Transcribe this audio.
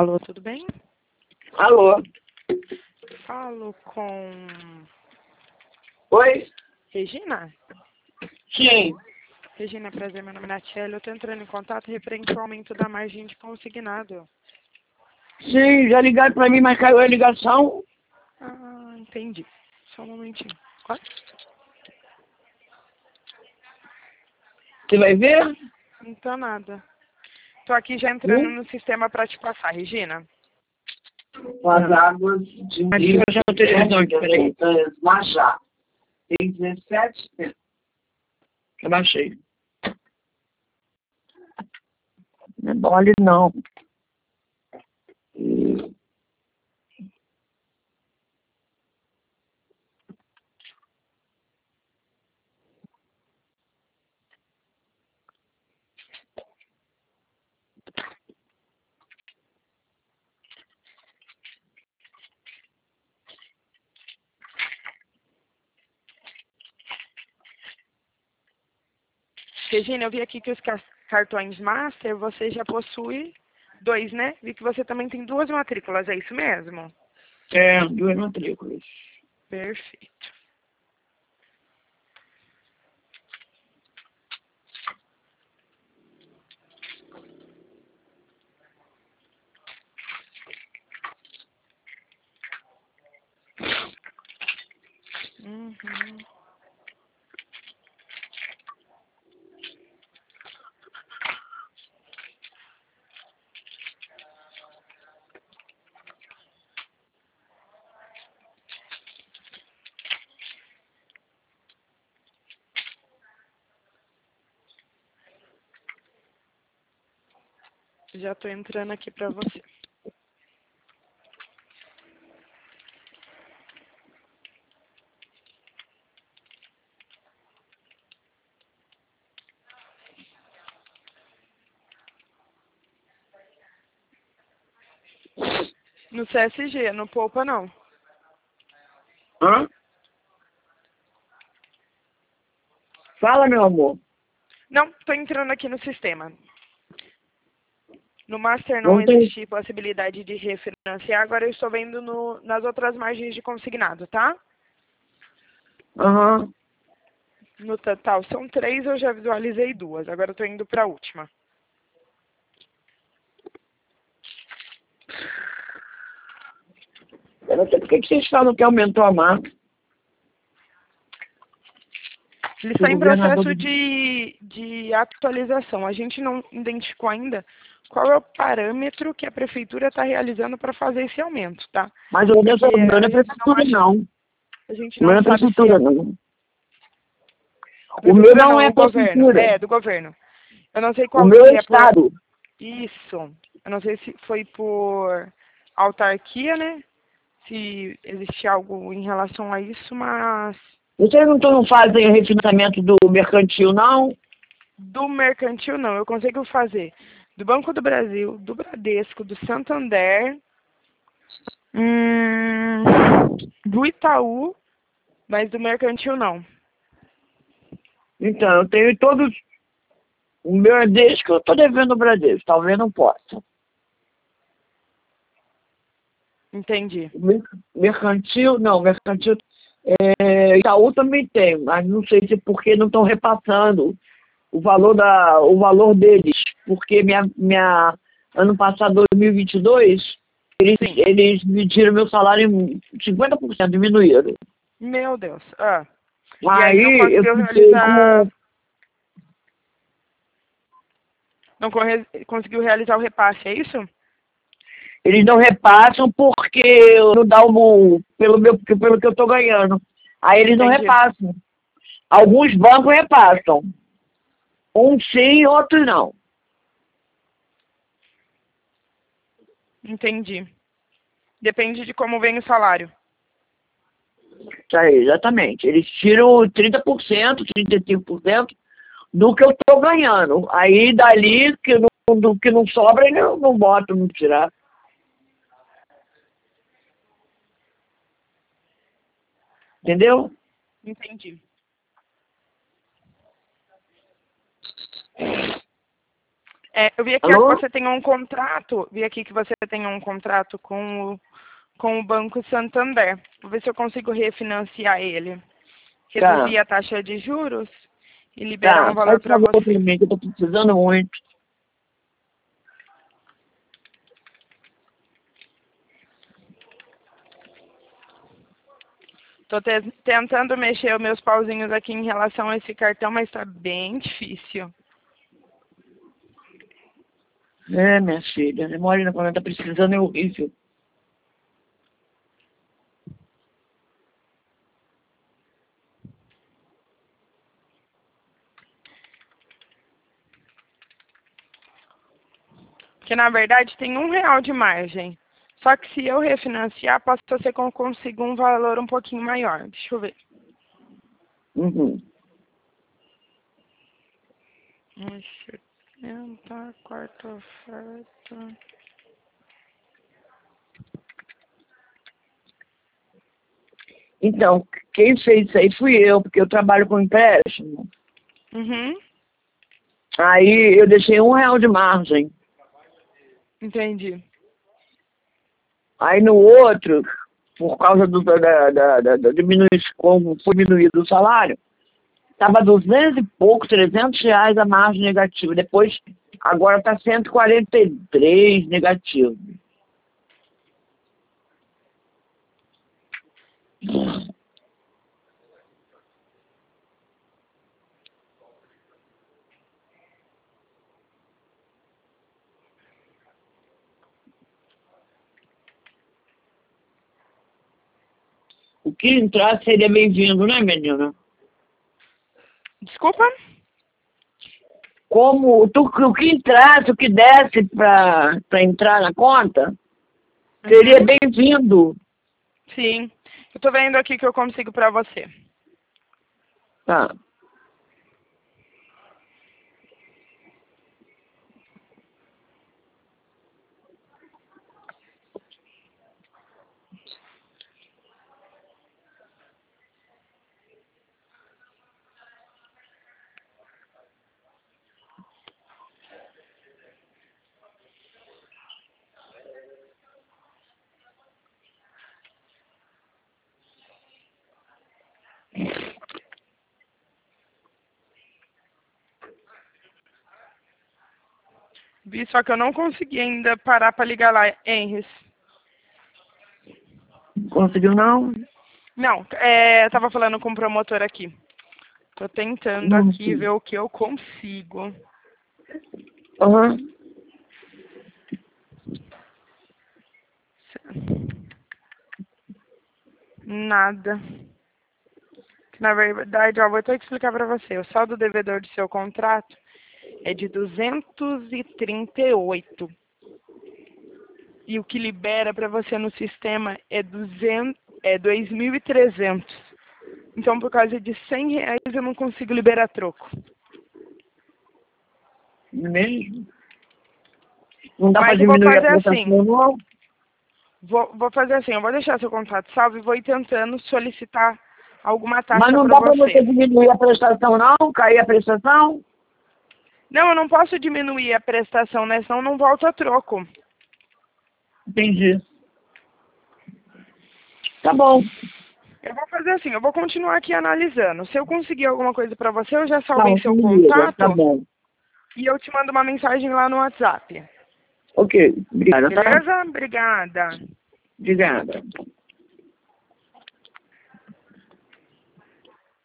Alô, tudo bem? Alô? Falo com Oi? Regina? Sim. Regina, prazer, meu nome é Natiele. Eu estou entrando em contato referente ao aumento da margem de consignado. Sim, já ligaram pra mim, mas caiu a ligação. Ah, entendi. Só um momentinho. Ó, Você vai ver? não tá nada. Tô aqui já entrando no sistema para te passar, Regina. As águas de Maria já não televisão aqui, peraí. Machá. Tem 17. Eu baixei. Não é mole, não. Regina, eu vi aqui que os cartões Master você já possui 2, né? Vi que você também tem 2 matrículas, é isso mesmo? É, 2 matrículas. Perfeito. Uhum. Já estou entrando aqui para você. No CSG, no Poupa não. Hã? Fala, meu amor. Não, estou entrando aqui no sistema. No Master não Não tem... existe possibilidade de refinanciar, agora eu estou vendo nas outras margens de consignado, tá? Aham. No total são 3, eu já visualizei 2, agora eu estou indo para a última. Eu não sei por que vocês falam que aumentou a marca. Ele O está em governador processo de atualização. A gente não identificou ainda qual é o parâmetro que a prefeitura está realizando para fazer esse aumento, tá? Mas o meu Porque não a é gente não prefeitura, acha, não. a gente O meu não não é sabe se é prefeitura, não. O meu prefeitura não não, é o governo. prefeitura. É, do governo. Eu não sei O qual meu se é é por estado. isso. Eu não sei se foi por autarquia, né? Se existe algo em relação a isso, mas Vocês não fazem refinanciamento do mercantil, não? do mercantil não. Eu consigo fazer do Banco do Brasil, do Bradesco, do Santander, do Itaú, mas do mercantil não. Então, eu tenho todos. O meu é desde que eu estou devendo o Bradesco. Talvez não possa. Entendi. Mercantil, não. Mercantil. Itaú também tem, mas não sei se porque não estão repassando o valor deles. Porque ano passado, 2022, Sim. eles mediram meu salário em 50%, diminuíram. Meu Deus. Ah. E aí não Aí eu conseguiu fiquei realizar. com. Não conseguiu realizar o repasse, é isso? Eles não repassam porque não dá pelo que eu estou ganhando. Aí eles não Entendi. repassam. Alguns bancos repassam. Uns sim, outros não. Entendi. Depende de como vem o salário. Isso aí, exatamente. Eles tiram 30%, 35% do que eu estou ganhando. Aí dali, do que não sobra, eles não botam, não tirar. Entendeu? Entendi. Eu vi aqui que Alô? você tem um contrato, com o Banco Santander. Vou ver se eu consigo refinanciar ele. Tá, Reduzir a taxa de juros e liberar tá. um valor Faz para favor pra você. mim, que eu tô precisando muito. Estou tentando mexer os meus pauzinhos aqui em relação a esse cartão, mas está bem difícil. Minha filha, demora quando tá precisando é horrível. Porque, na verdade, tem R$ 1 de margem. Só que se eu refinanciar, posso ser que eu consiga um valor um pouquinho maior. Deixa eu ver. Uhum. Deixa eu tentar, quarta oferta. Então, quem fez isso aí fui eu, porque eu trabalho com empréstimo. Uhum, Aí eu deixei R$ 1 de margem. entendi. Aí no outro, por causa da diminuição, como foi diminuído o salário, estava 200 e pouco, R$ 300 a margem negativa. Depois, agora está 143 negativo. O que entrar seria bem-vindo, né, menina? Desculpa? Como o que entrasse, o que desse para entrar na conta, seria Uhum, bem-vindo. sim. Eu tô vendo aqui que eu consigo para você. Tá. Vi, só que eu não consegui ainda parar para ligar lá, Henris. Conseguiu não? Não, tava falando com o promotor aqui. Tô tentando Não, aqui sim. ver o que eu consigo. Aham. Nada. Na verdade, ó, vou até explicar para você. O saldo devedor do seu contrato é de 238. E o que libera para você no sistema é 2.300. Então, por causa de R$ 100, eu não consigo liberar troco. Mesmo? Não dá para Mas eu vou diminuir a fazer assim. prestação, não? Vou fazer assim, eu vou deixar seu contrato salvo e vou ir tentando solicitar alguma Mas taxa não para dá para você você. diminuir a prestação, não? Cair a prestação? Não, eu não posso diminuir a prestação, né? Senão não volta troco. Entendi. Tá bom. Eu vou fazer assim, eu vou continuar aqui analisando. Se eu conseguir alguma coisa para você, eu já Tá, salvei você seu me liga. Tá contato bom. e eu te mando uma mensagem lá no WhatsApp. Ok. Obrigada, tá? Beleza? Obrigada. Obrigada.